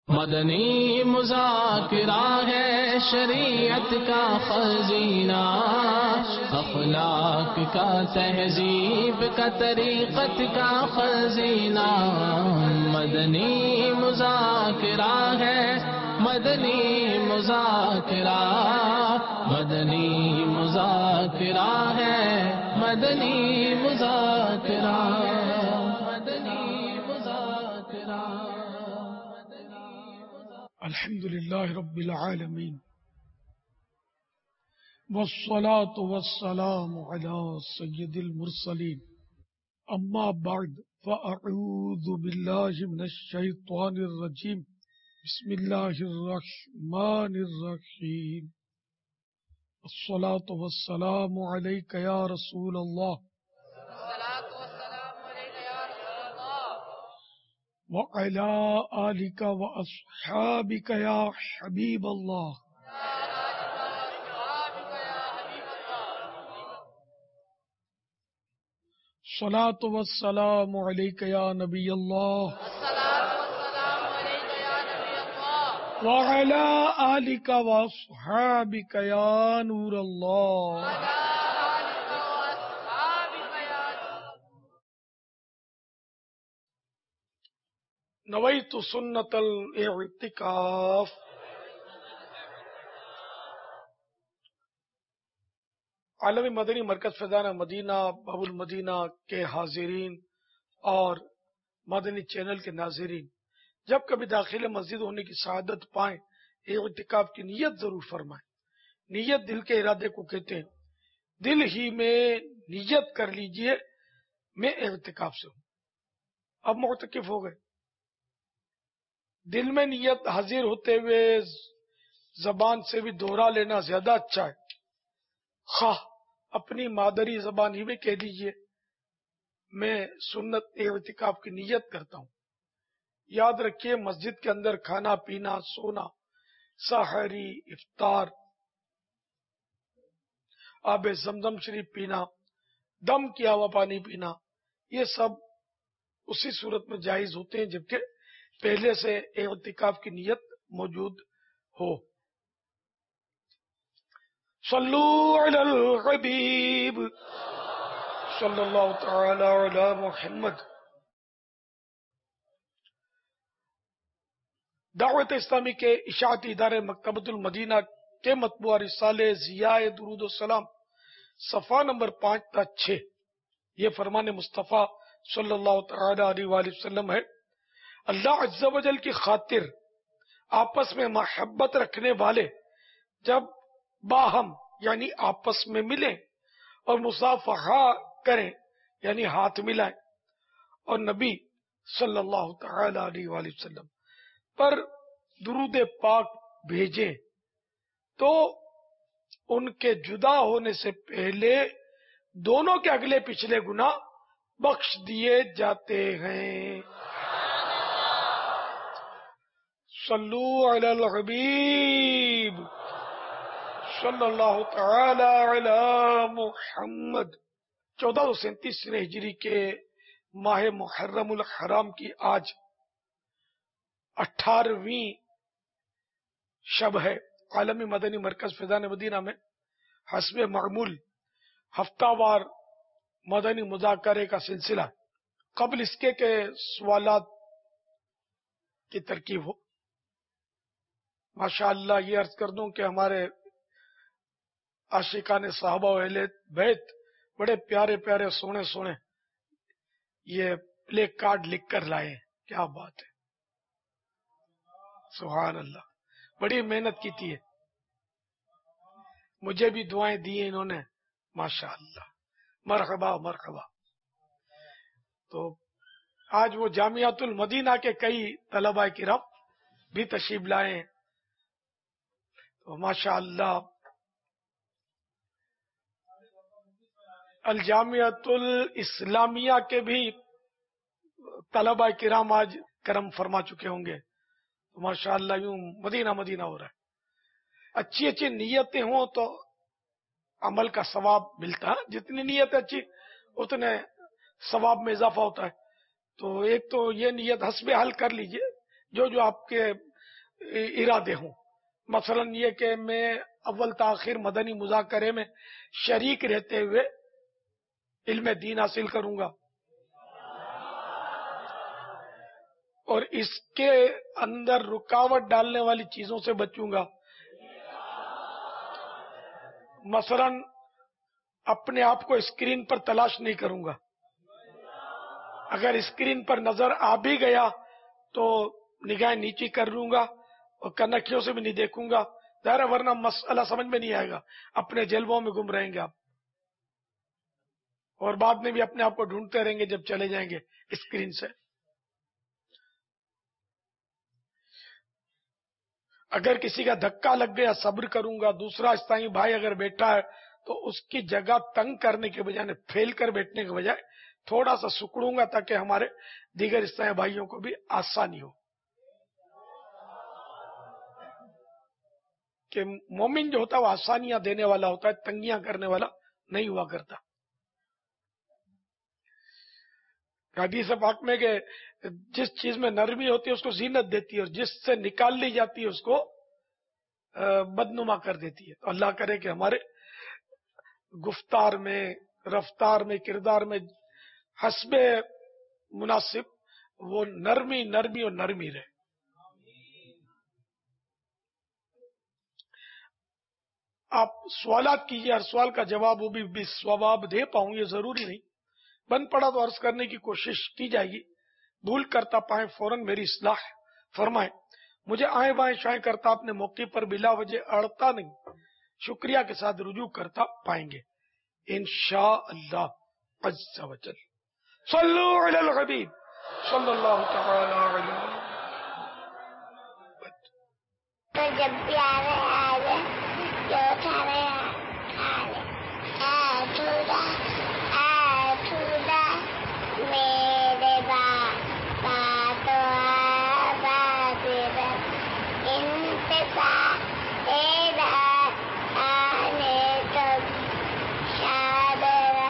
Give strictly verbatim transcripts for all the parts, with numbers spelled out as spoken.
مدنی مذاکرہ ہے شریعت کا خزینہ، اخلاق کا تہذیب کا طریقت کا خزینہ۔ مدنی مذاکرہ ہے، مدنی مذاکرہ، مدنی مذاکرہ ہے، مدنی مذاکرہ، مدنی مذاکرہ۔ الحمد للہ رب العالمین والصلاة والسلام علی سید المرسلین، اما بعد فاعوذ باللہ من الشیطان الرجیم، بسم اللہ الرحمن الرحیم۔ الصلاة والسلام علیک یا رسول اللہ، وَعَلَىٰ آلِكَ وَأَصْحَابِكَ يَا حبیب اللہ۔ الصلاة والسلام علیک یا نبی اللہ، وَعَلَىٰ آلِكَ وَأَصْحَابِكَ یا نور اللہ۔ نویت سنت الاعتکاف۔ عالمی مدنی مرکز فیضان مدینہ باب المدینہ کے حاضرین اور مدنی چینل کے ناظرین، جب کبھی داخل مسجد ہونے کی سعادت پائیں، اعتکاف کی نیت ضرور فرمائیں۔ نیت دل کے ارادے کو کہتے ہیں۔ دل ہی میں نیت کر لیجئے میں اعتکاف سے ہوں، اب معتکف ہو گئے۔ دل میں نیت حاضر ہوتے ہوئے زبان سے بھی دوہرا لینا زیادہ اچھا ہے۔ خواہ اپنی مادری زبان ہی میں کہہ دیجئے میں سنت اعتکاف کی نیت کرتا ہوں۔ یاد رکھیے مسجد کے اندر کھانا پینا، سونا، سحری، افطار، آب زمزم شریف پینا، دم کیا ہوا پانی پینا، یہ سب اسی صورت میں جائز ہوتے ہیں جبکہ پہلے سے اعتکاف کی نیت موجود ہو۔ صلو علی الحبیب صلی اللہ تعالی علی محمد۔ دعوت اسلامی کے اشاعتی ادارے مکتبۃ المدینہ کے مطبوعہ رسالے ضیاء درود السلام صفحہ نمبر پانچ تا چھ، یہ فرمان مصطفیٰ صلی اللہ تعالی علیہ وآلہ وسلم ہے: اللہ عز و جل کی خاطر آپس میں محبت رکھنے والے جب باہم یعنی آپس میں ملیں اور مصافحہ کریں یعنی ہاتھ ملائیں اور نبی صلی اللہ تعالی علیہ وآلہ وسلم پر درود پاک بھیجیں تو ان کے جدا ہونے سے پہلے دونوں کے اگلے پچھلے گناہ بخش دیے جاتے ہیں۔ صلو علی الحبیب صلی اللہ تعالی علی محمد۔ چودہ سو سینتیس ہجری کے ماہ محرم الحرام کی آج اٹھارہویں شب ہے۔ عالمی مدنی مرکز فیضان مدینہ میں حسب معمول ہفتہ وار مدنی مذاکرے کا سلسلہ، قبل اس کے کہ سوالات کی ترکیب ہو، ماشاءاللہ یہ عرض کر دوں کہ ہمارے عاشقان صحابہ و اہل بیت بڑے پیارے پیارے سونے سونے یہ پلے کارڈ لکھ کر لائے ہیں، کیا بات ہے، سبحان اللہ، بڑی محنت کی تھی ہے، مجھے بھی دعائیں دی ہیں انہوں نے، ماشاءاللہ، مرحبا مرحبا۔ تو آج وہ جامعۃ المدینہ کے کئی طلباء کرام بھی تشریف لائے ہیں، تو ماشاءاللہ الجامعۃ الاسلامیہ کے بھی طلباء کرام آج کرم فرما چکے ہوں گے، تو ماشاءاللہ یوں مدینہ مدینہ ہو رہا ہے۔ اچھی اچھی نیتیں ہوں تو عمل کا ثواب ملتا ہے، جتنی نیت اچھی اتنے ثواب میں اضافہ ہوتا ہے۔ تو ایک تو یہ نیت حسب حل کر لیجئے، جو جو آپ کے ارادے ہوں. مثلا یہ کہ میں اول تاخیر مدنی مذاکرے میں شریک رہتے ہوئے علم دین حاصل کروں گا، اور اس کے اندر رکاوٹ ڈالنے والی چیزوں سے بچوں گا. مثلا اپنے آپ کو اسکرین پر تلاش نہیں کروں گا. اگر اسکرین پر نظر آ بھی گیا تو نگاہ نیچی کر لوں گا اور کنکھیوں سے بھی نہیں دیکھوں گا، ظاہر ہے، ورنہ مسئلہ سمجھ میں نہیں آئے گا، اپنے جلووں میں گم رہیں گے آپ، اور بعد میں بھی اپنے آپ کو ڈھونڈتے رہیں گے جب چلے جائیں گے اسکرین سے. اگر کسی کا دھکا لگ گیا صبر کروں گا. دوسرا استعمالی بھائی اگر بیٹھا ہے تو اس کی جگہ تنگ کرنے کے بجائے، پھیل کر بیٹھنے کے بجائے تھوڑا سا سکڑوں گا تاکہ ہمارے دیگر استعمالی بھائیوں کو بھی آسانی ہو. کہ مومن جو ہوتا ہے وہ آسانیاں دینے والا ہوتا ہے، تنگیاں کرنے والا نہیں ہوا کرتا. حدیث پاک میں کہ جس چیز میں نرمی ہوتی ہے اس کو زینت دیتی ہے، اور جس سے نکال لی جاتی ہے اس کو بدنما کر دیتی ہے. تو اللہ کرے کہ ہمارے گفتار میں، رفتار میں، کردار میں حسب مناسب وہ نرمی نرمی اور نرمی رہے. آپ سوالات کیجیے، ہر سوال کا جواب وہ بھی ثواب دے پاؤں یہ ضروری نہیں، بن پڑا تو عرض کرنے کی کوشش کی جائے گی. بھول کرتا پائیں فوراً میری اصلاح فرمائیں. مجھے آئیں بائیں شائیں کرتا اپنے موقع پر بلا وجہ اڑتا نہیں، شکریہ کے ساتھ رجوع کرتا پائیں گے انشاءاللہ عز و جل. صلو علی الحبیب صلی اللہ تعالی علیہ وسلم. تو جب پیارے آگے جو تھارے آگے آٹھوڑا آٹھوڑا میرے باپا تو آباد انتفاع تیرا آنے تب شاد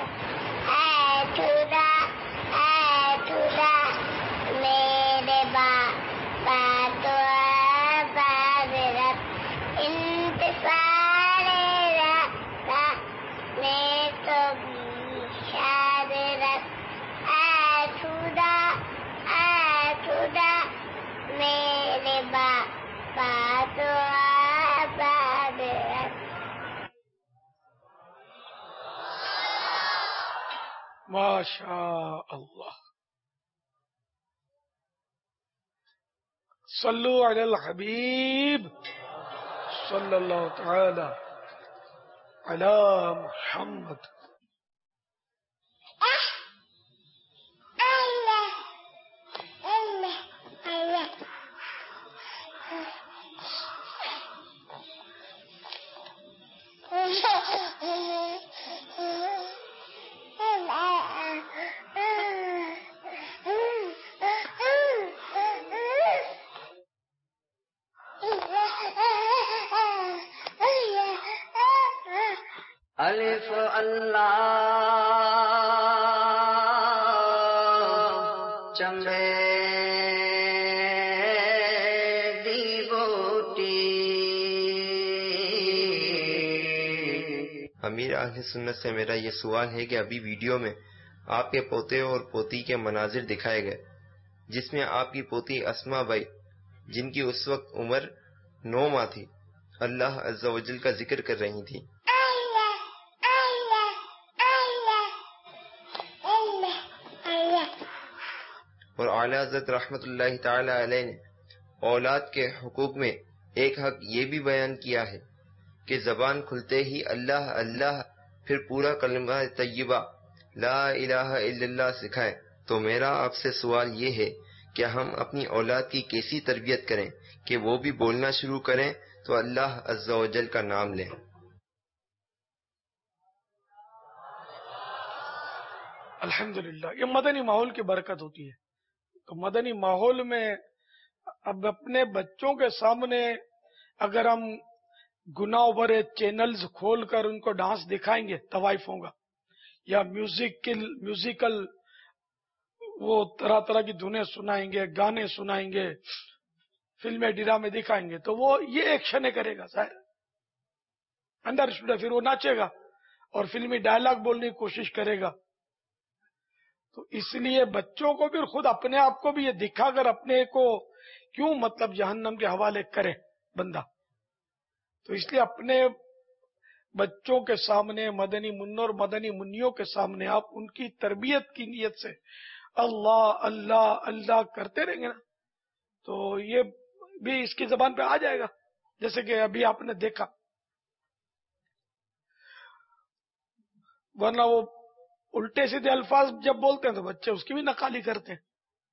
آٹھوڑا آٹھوڑا میرے باپا تو آباد انتفاع میں تو شاد آٹھوڑا آٹھوڑا میرے باپا تو آباد. ماشاء اللہ. صلو علی الحبیب صلی اللہ تعالی علی محمد. الف اللہ چمبے دی بوٹی. امیر اہل سنت سے میرا یہ سوال ہے کہ ابھی ویڈیو میں آپ کے پوتے اور پوتی کے مناظر دکھائے گئے، جس میں آپ کی پوتی اسما بائی، جن کی اس وقت عمر نو ماہ تھی، اللہ عز و جل کا ذکر کر رہی تھی. اور اعلیٰ حضرت رحمت اللہ تعالی علیہ نے اولاد کے حقوق میں ایک حق یہ بھی بیان کیا ہے کہ زبان کھلتے ہی اللہ اللہ پھر پورا کلمہ طیبہ لا الہ الا اللہ سکھائیں. تو میرا آپ سے سوال یہ ہے کہ ہم اپنی اولاد کی کیسی تربیت کریں کہ وہ بھی بولنا شروع کریں تو اللہ عز و جل کا نام لیں. الحمدللہ یہ مدنی ماحول کی برکت ہوتی ہے. تو مدنی ماحول میں اب اپنے بچوں کے سامنے اگر ہم گناہ بھرے چینلز کھول کر ان کو ڈانس دکھائیں گے طوائفوں کا، یا میوزیکل میوزیکل وہ طرح طرح کی دھنیں سنائیں گے، گانے سنائیں گے، فلمیں ڈرامے دکھائیں گے تو وہ یہ ایکشن کرے گا ظاہر اندر اسٹوڈے، پھر وہ ناچے گا اور فلمی ڈائلاگ بولنے کی کوشش کرے گا. تو اس لیے بچوں کو بھی خود اپنے آپ کو بھی یہ دکھا کر اپنے کو کیوں مطلب جہنم کے حوالے کرے بندہ. تو اس لیے اپنے بچوں کے سامنے مدنی منوں اور مدنی منیوں کے سامنے آپ ان کی تربیت کی نیت سے اللہ اللہ اللہ کرتے رہیں گے نا تو یہ بھی اس کی زبان پہ آ جائے گا. جیسے کہ ابھی آپ نے دیکھا، ورنہ وہ الٹے سیدھے الفاظ جب بولتے ہیں تو بچے اس کی بھی نقالی کرتے ہیں.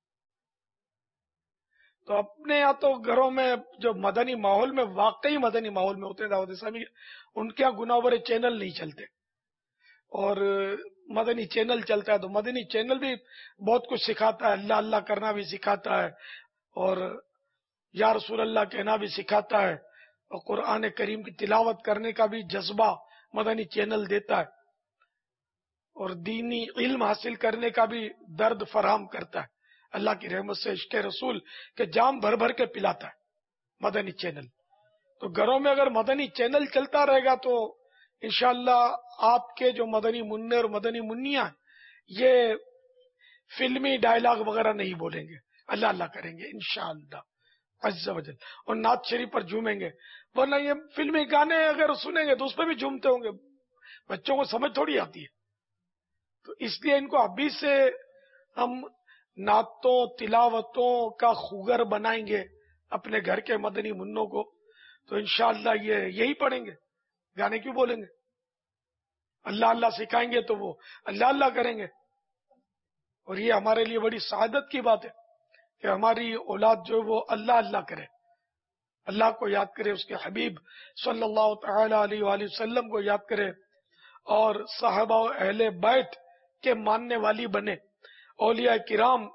تو اپنے یہاں تو گھروں میں جو مدنی ماحول میں واقعی مدنی ماحول میں ہوتے ہیں دعوت اسلامی، ان کے یہاں گناہ برے چینل نہیں چلتے اور مدنی چینل چلتا ہے. تو مدنی چینل بھی بہت کچھ سکھاتا ہے، اللہ اللہ کرنا بھی سکھاتا ہے اور یا رسول اللہ کہنا بھی سکھاتا ہے اور قرآن کریم کی تلاوت کرنے کا بھی جذبہ مدنی چینل دیتا ہے اور دینی علم حاصل کرنے کا بھی درد فراہم کرتا ہے. اللہ کی رحمت سے عشق رسول کے جام بھر بھر کے پلاتا ہے مدنی چینل. تو گھروں میں اگر مدنی چینل چلتا رہے گا تو انشاءاللہ آپ کے جو مدنی منع اور مدنی منیاں یہ فلمی ڈائلاگ وغیرہ نہیں بولیں گے، اللہ اللہ کریں گے انشاءاللہ عز و جل اور نعت شریف پر جھومیں گے. ورنہ یہ فلمی گانے اگر سنیں گے تو اس پہ بھی جھومتے ہوں گے، بچوں کو سمجھ تھوڑی آتی ہے. تو اس لیے ان کو ابھی سے ہم نعتوں تلاوتوں کا خوگر بنائیں گے اپنے گھر کے مدنی منوں کو تو انشاءاللہ یہ یہی پڑھیں گے. گانے کیوں بولیں گے؟ اللہ اللہ سکھائیں گے تو وہ اللہ اللہ کریں گے. اور یہ ہمارے لیے بڑی سعادت کی بات ہے کہ ہماری اولاد جو وہ اللہ اللہ کرے، اللہ کو یاد کرے، اس کے حبیب صلی اللہ تعالی علیہ وآلہ وسلم کو یاد کرے اور صحابہ و اہل بیت کے ماننے والی بنے، اولیاء کرام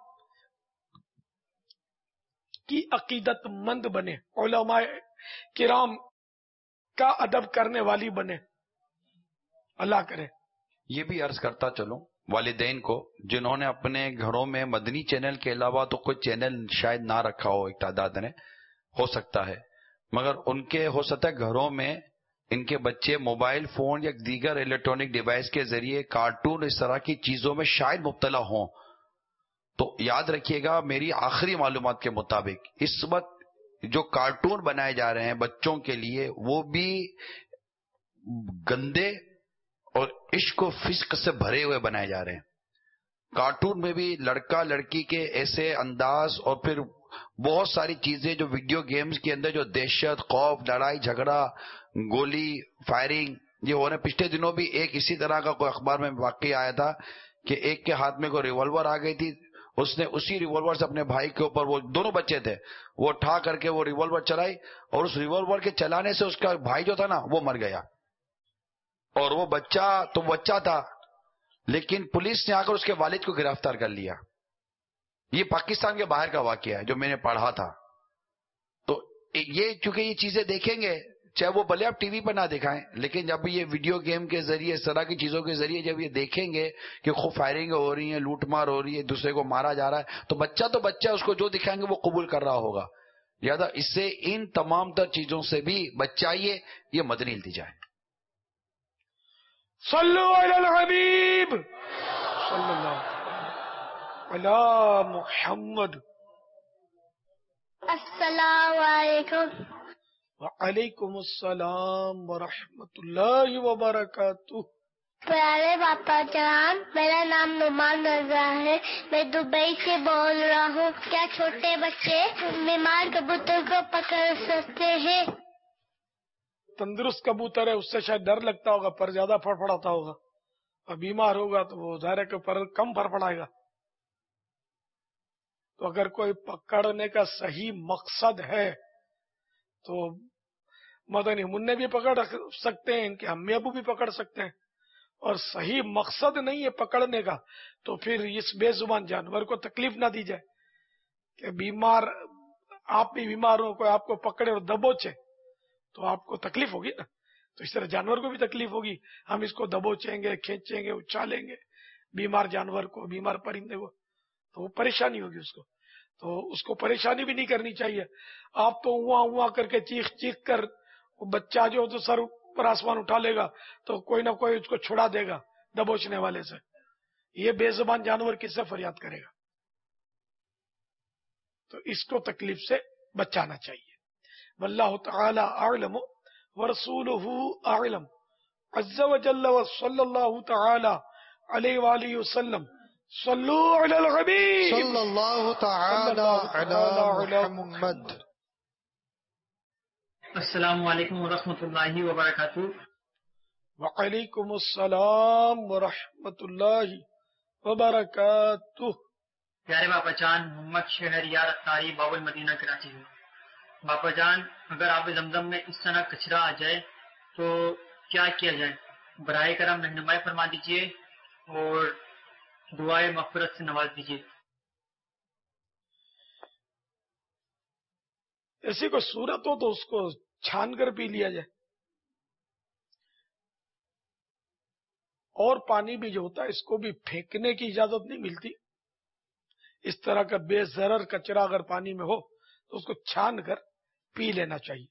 کی عقیدت مند بنے، علماء کرام کا ادب کرنے والی بنے. اللہ کرے. یہ بھی عرض کرتا چلوں والدین کو جنہوں نے اپنے گھروں میں مدنی چینل کے علاوہ تو کوئی چینل شاید نہ رکھا ہو، ایک تعداد نے ہو سکتا ہے، مگر ان کے ہو سکتا ہے گھروں میں ان کے بچے موبائل فون یا دیگر الیکٹرانک ڈیوائس کے ذریعے کارٹون اس طرح کی چیزوں میں شاید مبتلا ہوں. تو یاد رکھیے گا میری آخری معلومات کے مطابق اس وقت جو کارٹون بنائے جا رہے ہیں بچوں کے لیے وہ بھی گندے اور عشق و فسق سے بھرے ہوئے بنائے جا رہے ہیں. کارٹون میں بھی لڑکا لڑکی کے ایسے انداز اور پھر بہت ساری چیزیں جو ویڈیو گیمز کے اندر جو دہشت، خوف، لڑائی جھگڑا، گولی فائرنگ یہ ہو رہے ہیں. پچھلے دنوں بھی ایک اسی طرح کا کوئی اخبار میں واقعہ آیا تھا کہ ایک کے ہاتھ میں کوئی ریوالور آ گئی تھی، اس نے اسی ریوالور سے اپنے بھائی کے اوپر، وہ دونوں بچے تھے، وہ اٹھا کر کے وہ ریوالور چلائی اور اس ریوالور کے چلانے سے اس کا بھائی جو تھا نا وہ مر گیا. اور وہ بچہ تو بچہ تھا لیکن پولیس نے آ کر اس کے والد کو گرفتار کر لیا. یہ پاکستان کے باہر کا واقعہ ہے جو میں نے پڑھا تھا. تو یہ چونکہ یہ چیزیں دیکھیں گے چاہے وہ بھلے آپ ٹی وی پر نہ دکھائیں لیکن جب یہ ویڈیو گیم کے ذریعے اس طرح کی چیزوں کے ذریعے جب یہ دیکھیں گے کہ خوب فائرنگ ہو رہی ہے، لوٹ مار ہو رہی ہے، دوسرے کو مارا جا رہا ہے تو بچہ تو بچہ اس کو جو دکھائیں گے وہ قبول کر رہا ہوگا. لہٰذا اس سے ان تمام تر چیزوں سے بھی بچائیے. یہ مدنی التجا ہے. صلو علی الحبیب صلی اللہ علی محمد. السلام علیکم. وعلیکم السلام ورحمۃ اللہ وبرکاتہ. پیارے باپا جان، میرا نام نعمان رضا ہے، میں دبئی سے بول رہا ہوں. کیا چھوٹے بچے بیمار کبوتر کو پکڑ سکتے ہیں؟ تندرست کبوتر ہے اس سے شاید ڈر لگتا ہوگا، پر زیادہ فڑفڑاتا ہوگا، اور بیمار ہوگا تو وہ ظاہر ہے کہ پر کم فڑفڑائے گا. تو اگر کوئی پکڑنے کا صحیح مقصد ہے تو مدنی منع بھی پکڑ سکتے ہیں، ان کے امی ابو بھی پکڑ سکتے ہیں. اور صحیح مقصد نہیں ہے پکڑنے کا تو پھر اس بے زبان جانور کو تکلیف نہ دی جائے کہ بیمار آپ بھی بیمار ہو، کوئی آپ کو پکڑے اور دبوچے تو آپ کو تکلیف ہوگی نا. تو اس طرح جانور کو بھی تکلیف ہوگی، ہم اس کو دبوچیں گے، کھینچیں گے، اچھالیں گے بیمار جانور کو، بیمار پرندے کو تو وہ پریشانی ہوگی اس کو. تو اس کو پریشانی بھی نہیں کرنی چاہیے. آپ تو ہوا ہوا کر کے چیخ چیخ کر بچہ جو تو سر پر آسمان اٹھا لے گا تو کوئی نہ کوئی اس کو چھڑا دے گا دبوچنے والے سے. یہ بے زبان جانور کس سے فریاد کرے گا؟ تو اس کو تکلیف سے بچانا چاہیے. واللہ تعالی اعلم ورسولہ اعلم عز وجل وصلی اللہ تعالی علیہ وآلہ وسلم. صلو علی الحبیب صلی اللہ تعالی علی محمد. السلام علیکم ورحمۃ اللہ وبرکاتہ. وعلیکم السلام ورحمۃ اللہ وبرکاتہ. پیارے باپا جان محمد شہر یار اختاری باب المدینہ کراچی میں. باپا جان اگر آپ زمزم میں اس طرح کچرا آ جائے تو کیا کیا جائے؟ براہ کرم رہنمائی فرما دیجیے اور دعائے مغفرت سے نواز دیجیے. ایسی کوئی صورت ہو تو اس کو چھان کر پی لیا جائے. اور پانی بھی جو ہوتا ہے اس کو بھی پھینکنے کی اجازت نہیں ملتی. اس طرح کا بے ضرر کچرا اگر پانی میں ہو تو اس کو چھان کر پی لینا چاہیے.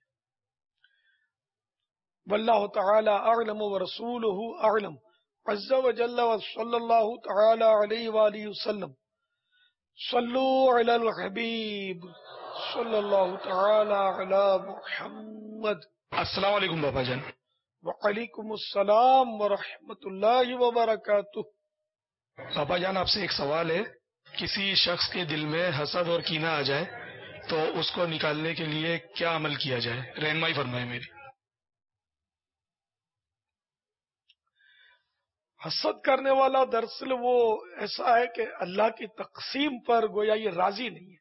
واللہ تعالی اعلم ورسولہ اعلم عز وجل وصلی اللہ تعالی علیہ وآلہ وسلم. صلو علی الحبیب صلی اللہ تعالی علی محمد. السلام علیکم بابا جان. وعلیکم السلام ورحمۃ اللہ وبرکاتہ. بابا جان آپ سے ایک سوال ہے. کسی شخص کے دل میں حسد اور کینہ آ جائے تو اس کو نکالنے کے لیے کیا عمل کیا جائے؟ رہنمائی فرمائے میری. حسد کرنے والا دراصل وہ ایسا ہے کہ اللہ کی تقسیم پر گویا یہ راضی نہیں ہے.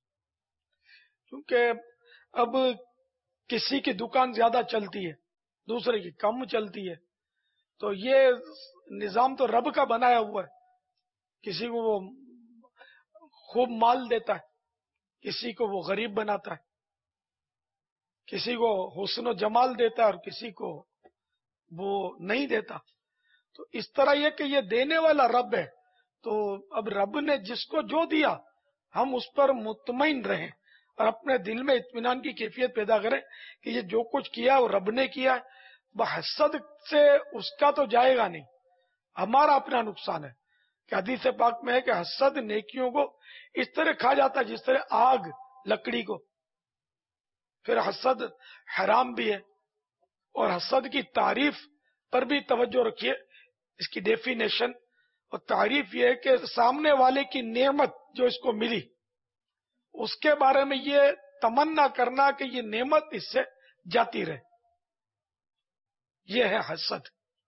کیونکہ اب کسی کی دکان زیادہ چلتی ہے دوسرے کی کم چلتی ہے تو یہ نظام تو رب کا بنایا ہوا ہے. کسی کو وہ خوب مال دیتا ہے, کسی کو وہ غریب بناتا ہے, کسی کو حسن و جمال دیتا ہے اور کسی کو وہ نہیں دیتا. تو اس طرح یہ کہ یہ دینے والا رب ہے, تو اب رب نے جس کو جو دیا ہم اس پر مطمئن رہیں اور اپنے دل میں اطمینان کی کیفیت پیدا کریں کہ یہ جو کچھ کیا وہ رب نے کیا ہے. بحسد سے اس کا تو جائے گا نہیں, ہمارا اپنا نقصان ہے. کہ حدیث پاک میں ہے کہ حسد نیکیوں کو اس طرح کھا جاتا ہے جس طرح آگ لکڑی کو. پھر حسد حرام بھی ہے, اور حسد کی تعریف پر بھی توجہ رکھیے. اس کی ڈیفینیشن اور تعریف یہ ہے کہ سامنے والے کی نعمت جو اس کو ملی اس کے بارے میں یہ تمنا کرنا کہ یہ نعمت اس سے جاتی رہے, یہ ہے حسد.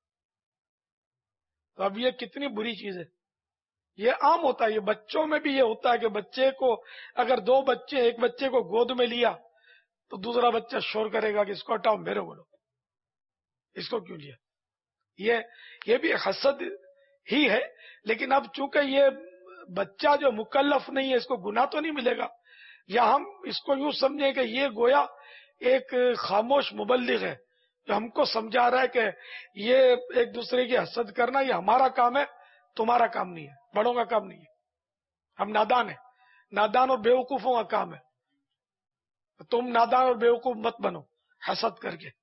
تو اب یہ کتنی بری چیز ہے. یہ عام ہوتا ہے, یہ بچوں میں بھی یہ ہوتا ہے کہ بچے کو اگر دو بچے ایک بچے کو گود میں لیا تو دوسرا بچہ شور کرے گا کہ اس کو ہٹاؤ, میرے بولو اس کو کیوں لیا. یہ یہ بھی حسد ہی ہے, لیکن اب چونکہ یہ بچہ جو مکلف نہیں ہے اس کو گناہ تو نہیں ملے گا, یا ہم اس کو یوں سمجھیں کہ یہ گویا ایک خاموش مبلغ ہے جو ہم کو سمجھا رہا ہے کہ یہ ایک دوسرے کی حسد کرنا یہ ہمارا کام ہے, تمہارا کام نہیں ہے, بڑوں کا کام نہیں ہے. ہم نادان ہیں, نادان اور بیوقوفوں کا کام ہے. تم نادان اور بیوقوف مت بنو حسد کر کے.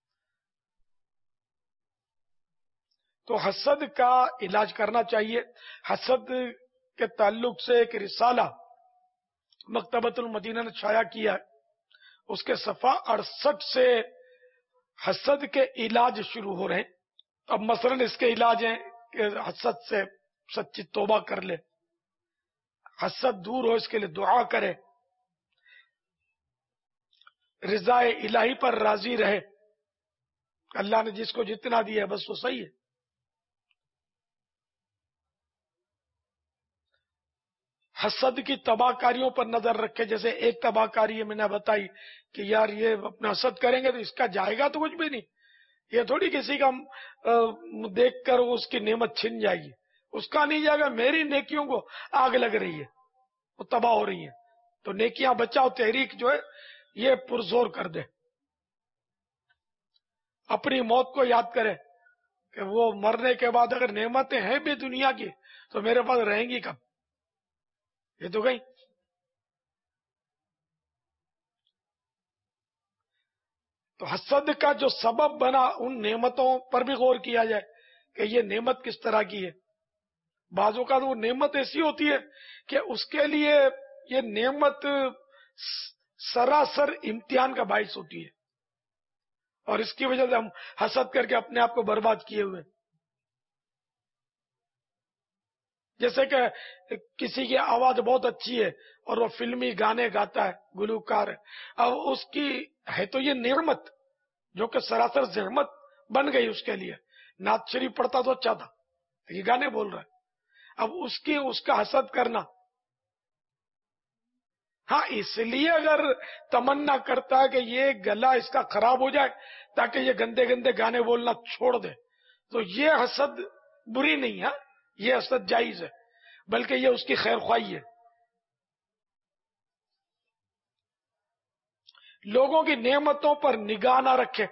تو حسد کا علاج کرنا چاہیے. حسد کے تعلق سے ایک رسالہ مکتبۃ المدینہ نے شائع کیا ہے, اس کے صفحہ اڑسٹھ سے حسد کے علاج شروع ہو رہے ہیں. اب مثلا اس کے علاج ہیں کہ حسد سے سچی توبہ کر لے, حسد دور ہو اس کے لیے دعا کرے, رضا الہی پر راضی رہے. اللہ نے جس کو جتنا دیا ہے بس وہ صحیح ہے. حسد کی تباہ کاریوں پر نظر رکھے. جیسے ایک تباہ کاری ہے میں نے بتائی کہ یار یہ اپنا حسد کریں گے تو اس کا جائے گا تو کچھ بھی نہیں. یہ تھوڑی کسی کا دیکھ کر اس کی نعمت چھن جائے گی, اس کا نہیں جائے گا. میری نیکیوں کو آگ لگ رہی ہے, وہ تباہ ہو رہی ہیں. تو نیکیاں بچاؤ تحریک جو ہے یہ پرزور کر دے. اپنی موت کو یاد کرے کہ وہ مرنے کے بعد اگر نعمتیں ہیں بھی دنیا کی تو میرے پاس رہیں گی کب, یہ تو گئی. تو حسد کا جو سبب بنا ان نعمتوں پر بھی غور کیا جائے کہ یہ نعمت کس طرح کی ہے. بعض اوقات وہ نعمت ایسی ہوتی ہے کہ اس کے لیے یہ نعمت سراسر امتحان کا باعث ہوتی ہے، اور اس کی وجہ سے ہم حسد کر کے اپنے آپ کو برباد کیے ہوئے. جیسے کہ کسی کی آواز بہت اچھی ہے اور وہ فلمی گانے گاتا ہے، گلوکار ہے، اب اس کی ہے تو یہ نعمت جو کہ سراسر زحمت بن گئی اس کے لیے. نعت شریف پڑھتا تو اچھا تھا، یہ گانے بول رہا ہے. اب اس کی اس کا حسد کرنا، ہاں اس لیے اگر تمنا کرتا ہے کہ یہ گلا اس کا خراب ہو جائے تاکہ یہ گندے گندے گانے بولنا چھوڑ دے، تو یہ حسد بری نہیں ہے، یہ حسد جائز ہے، بلکہ یہ اس کی خیر خواہی ہے. لوگوں کی نعمتوں پر نگاہ نہ رکھے،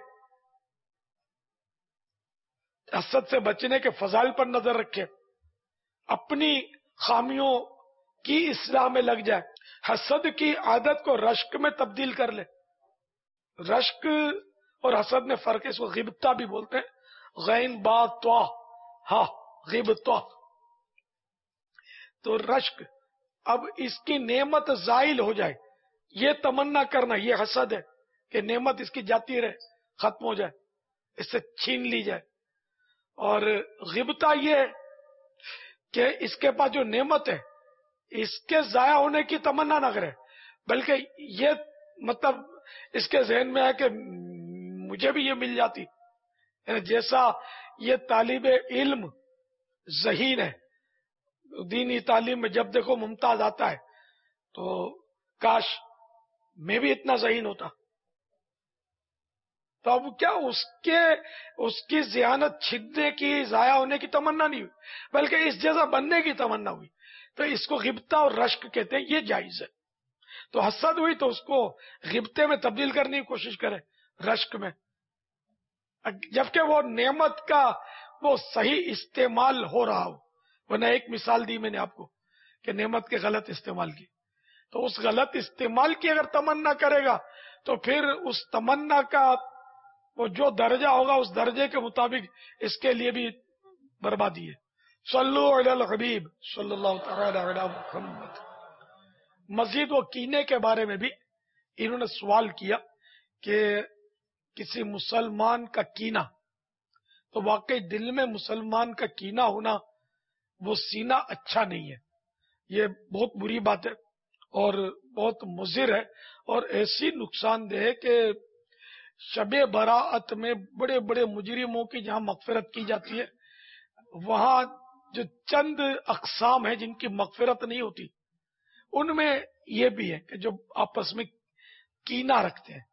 حسد سے بچنے کے فضائل پر نظر رکھے، اپنی خامیوں کی اصلاح میں لگ جائے. حسد کی عادت کو رشک میں تبدیل کر لے. رشک اور حسد میں فرق ہے، اس کو غبطہ بھی بولتے ہیں، غین با تو ہا غبطہ. تو رشک، اب اس کی نعمت زائل ہو جائے یہ تمنا کرنا، یہ حسد ہے کہ نعمت اس کی جاتی رہے، ختم ہو جائے، اس سے چھین لی جائے. اور غبطہ یہ ہے کہ اس کے پاس جو نعمت ہے اس کے ضائع ہونے کی تمنا نہ کرے، بلکہ یہ مطلب اس کے ذہن میں ہے کہ مجھے بھی یہ مل جاتی. یعنی جیسا یہ طالب علم ذہین ہے، دینی تعلیم میں جب دیکھو ممتاز آتا ہے، تو کاش میں بھی اتنا ذہین ہوتا. تو اب کیا اس کے اس کی ذہانت چھدنے کی، ضائع ہونے کی تمنا نہیں ہوئی، بلکہ اس جیسا بننے کی تمنا ہوئی. تو اس کو غبطہ اور رشک کہتے ہیں، یہ جائز ہے. تو حسد ہوئی تو اس کو غبطے میں تبدیل کرنے کی کوشش کرے، رشک میں، جبکہ وہ نعمت کا وہ صحیح استعمال ہو رہا ہو. ورنہ ایک مثال دی میں نے آپ کو کہ نعمت کے غلط استعمال کی، تو اس غلط استعمال کی اگر تمنا کرے گا تو پھر اس تمنا کا وہ جو درجہ ہوگا اس درجے کے مطابق اس کے لیے بھی بربادی ہے. صلو علی الحبیب صلی اللہ تعالی علی محمد. مزید وہ کینے کے بارے میں بھی انہوں نے سوال کیا کہ کسی مسلمان کا کینہ، تو واقعی دل میں مسلمان کا کینہ ہونا وہ سینہ اچھا نہیں ہے، یہ بہت بری بات ہے اور بہت مضر ہے، اور ایسی نقصان دہ ہے کہ شب براءت میں بڑے بڑے مجرموں کی جہاں مغفرت کی جاتی ہے، وہاں جو چند اقسام ہیں جن کی مغفرت نہیں ہوتی، ان میں یہ بھی ہے کہ جو آپس میں کینہ رکھتے ہیں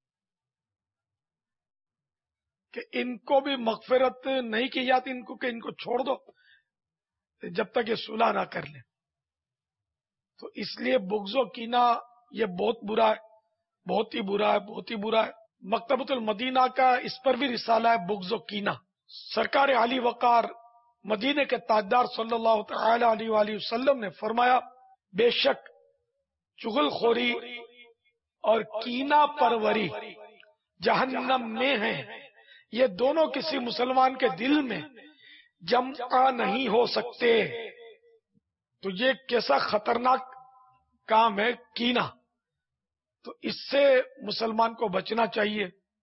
کہ ان کو بھی مغفرت نہیں کی جاتی، ان کو کہ ان کو چھوڑ دو جب تک یہ صلح نہ کر لیں. تو اس لیے بغض و کینہ یہ بہت برا ہے، بہت ہی برا ہے، بہت ہی برا ہے. مکتبۃ المدینہ کا اس پر بھی رسالہ ہے، بغض و کینہ. سرکار علی وقار مدینے کے تاجدار صلی اللہ تعالی علیہ وآلہ وسلم نے فرمایا، بے شک چغل خوری اور کینہ پروری جہنم میں ہیں، یہ دونوں کسی مسلمان کے دل میں جمع نہیں ہو سکتے. تو یہ کیسا خطرناک کام ہے کینہ، تو اس سے مسلمان کو بچنا چاہیے.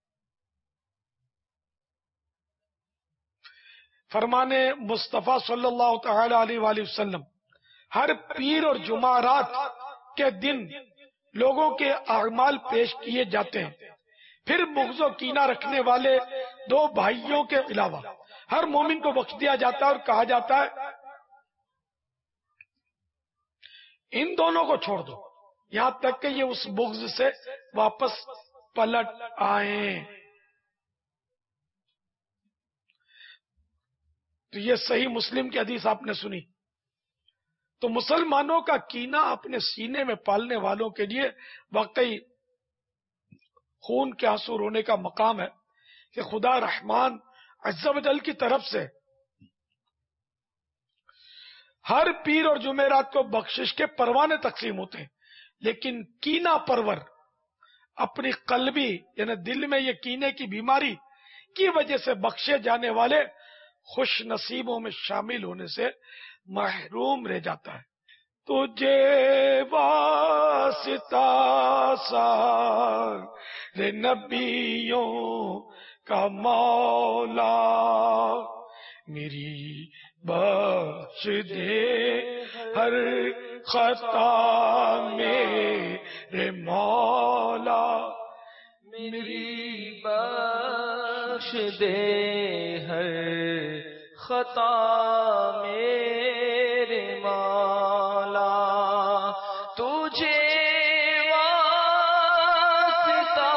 فرمانے مصطفیٰ صلی اللہ تعالی علیہ وآلہ وسلم، ہر پیر اور جمعرات کے دن لوگوں کے اعمال پیش کیے جاتے ہیں، پھر بغض و کینہ رکھنے والے دو بھائیوں کے علاوہ ہر مومن کو بخش دیا جاتا ہے، اور کہا جاتا ہے ان دونوں کو چھوڑ دو یہاں تک کہ یہ اس بغض سے واپس پلٹ آئیں. تو یہ صحیح مسلم کی حدیث آپ نے سنی. تو مسلمانوں کا کینہ اپنے سینے میں پالنے والوں کے لیے واقعی خون کے آنسو رونے کا مقام ہے کہ خدا رحمان عز و جل کی طرف سے ہر پیر اور جمعرات کو بخشش کے پروانے تقسیم ہوتے ہیں، لیکن کینہ پرور اپنی قلبی یعنی دل میں یہ کینے کی بیماری کی وجہ سے بخشے جانے والے خوش نصیبوں میں شامل ہونے سے محروم رہ جاتا ہے. تجھے واسطہ سارے نبیوں کا مولا میری بخش دے ہر خطا میرے مولا میری بخش دے ہر خطا میرے مولا تجھے واسطہ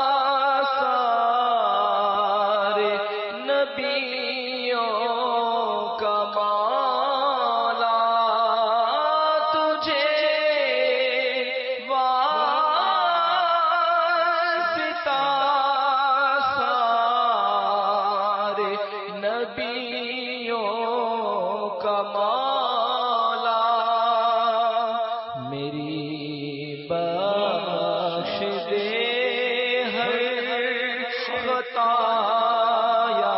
سارے نبیوں کا مولا تجھے واسطہ سارے نبیوں کا مولا میری بخش دے ہر خطا یا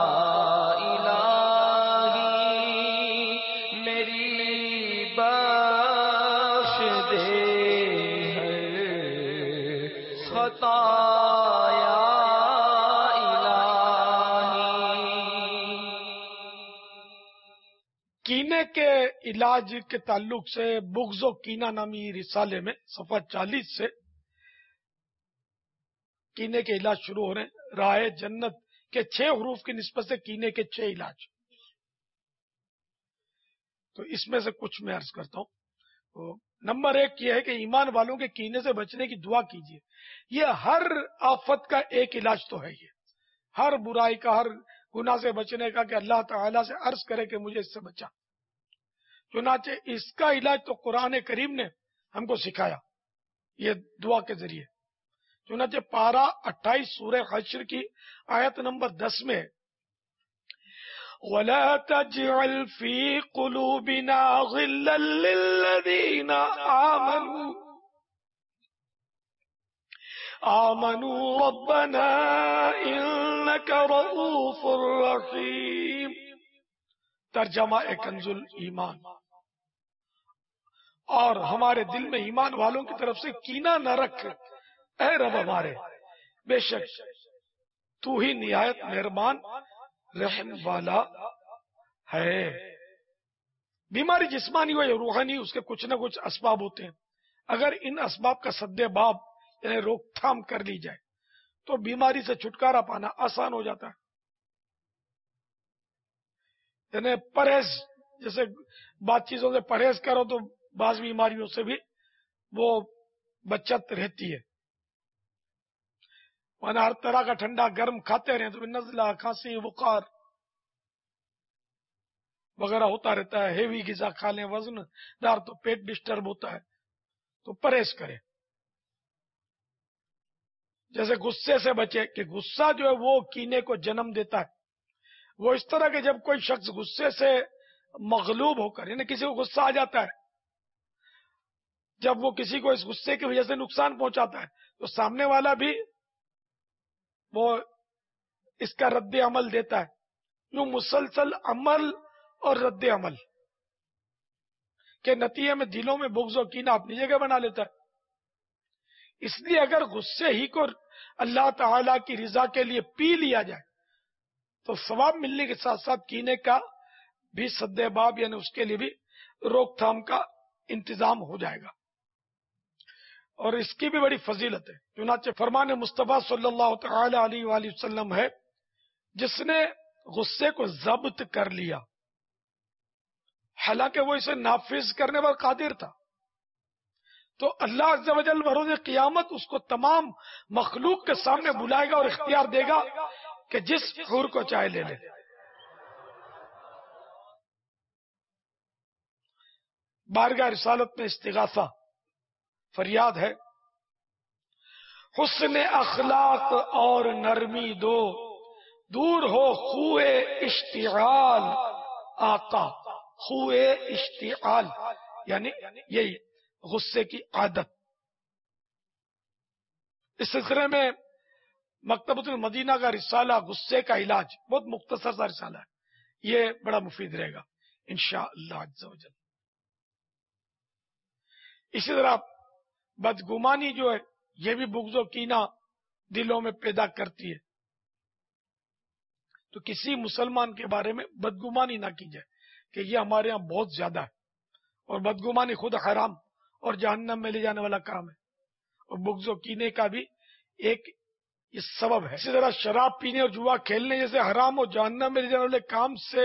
الہی میری بخش دے ہر خطا یا کینے کے علاج کے تعلق سے بغض و کینہ نامی رسالے میں صفحہ چالیس سے کینے کے علاج شروع ہو رہے ہیں. راہ جنت کے چھ حروف کی نسبت سے کینے کے چھ علاج. تو اس میں سے کچھ میں عرض کرتا ہوں. تو نمبر ایک یہ ہے کہ ایمان والوں کے کینے سے بچنے کی دعا کیجیے. یہ ہر آفت کا ایک علاج تو ہے. یہ ہر برائی کا، ہر گناہ سے بچنے کا کہ اللہ تعالیٰ سے عرض کرے کہ مجھے اس سے بچا. چنانچہ اس کا علاج تو قرآن کریم نے ہم کو سکھایا یہ دعا کے ذریعے. چنانچہ پارہ اٹھائیس سورہ حشر کی آیت نمبر دس میں وَلَا تَجْعَلْ فِي قُلُوبِنَا غِلًّا لِّلَّذِينَ آمَنُوا آمَنُوا رَبَّنَا إِنَّكَ رَءُوفٌ رَحِيمٌ. ترجمہ کنز الایمان. اور ہمارے دل میں ایمان والوں کی طرف سے کینہ نہ رکھ اے رب ہمارے، بے شک تو ہی نہایت مہربان رحم والا ہے. بیماری جسمانی ہو یا روحانی اس کے کچھ نہ کچھ اسباب ہوتے ہیں. اگر ان اسباب کا سد باب یعنی روک تھام کر لی جائے تو بیماری سے چھٹکارا پانا آسان ہو جاتا ہے. یعنی پرہیز، جیسے بات چیزوں سے پرہیز کرو تو بعض بیماریوں سے بھی وہ بچت رہتی ہے. ورنہ ہر طرح کا ٹھنڈا گرم کھاتے رہیں تو نزلہ، کھانسی، بخار وغیرہ ہوتا رہتا ہے. ہیوی غذا کھا لیں وزن دار تو پیٹ ڈسٹرب ہوتا ہے. تو پرہیز کریں. جیسے غصے سے بچے کہ غصہ جو ہے وہ کینے کو جنم دیتا ہے. وہ اس طرح کہ جب کوئی شخص غصے سے مغلوب ہو کر یعنی کسی کو غصہ آ جاتا ہے، جب وہ کسی کو اس غصے کی وجہ سے نقصان پہنچاتا ہے تو سامنے والا بھی وہ اس کا رد عمل دیتا ہے. یوں مسلسل عمل اور رد عمل کے نتیجے میں دلوں میں بغض و کینہ اپنی جگہ بنا لیتا ہے. اس لیے اگر غصے ہی کو اللہ تعالی کی رضا کے لیے پی لیا جائے تو ثواب ملنے کے ساتھ ساتھ کینے کا بھی سد باب یعنی اس کے لیے بھی روک تھام کا انتظام ہو جائے گا. اور اس کی بھی بڑی فضیلت ہے. چنانچہ فرمان مصطفیٰ صلی اللہ تعالی علیہ وآلہ وسلم ہے جس نے غصے کو ضبط کر لیا حالانکہ وہ اسے نافذ کرنے پر قادر تھا تو اللہ عز و جل بروز قیامت اس کو تمام مخلوق کے سامنے بلائے گا اور اختیار دے گا کہ جس حور کو چاہے لے لے. بارگاہ رسالت میں استغاثہ فریاد ہے حسن اخلاق اور نرمی دو دور ہو خوئے اشتعال آقا. خوئے اشتعال یعنی یہی غصے کی عادت اس سلسلے میں مکتبۃ المدینہ کا رسالہ غصے کا علاج بہت مختصر سا رسالہ ہے، یہ بڑا مفید رہے گا انشاءاللہ عز و جل۔ اسی طرح بدگمانی جو ہے یہ بھی بغض و کینہ دلوں میں پیدا کرتی ہے، تو کسی مسلمان کے بارے میں بدگمانی نہ کی جائے کہ یہ ہمارے ہاں بہت زیادہ ہے، اور بدگمانی خود حرام اور جہنم میں لے جانے والا کام ہے، اور بغض و کینے کا بھی ایک یہ سبب ہے۔ اسی طرح شراب پینے اور جوا کھیلنے جیسے حرام اور جہنم میں لے جانے والے کام سے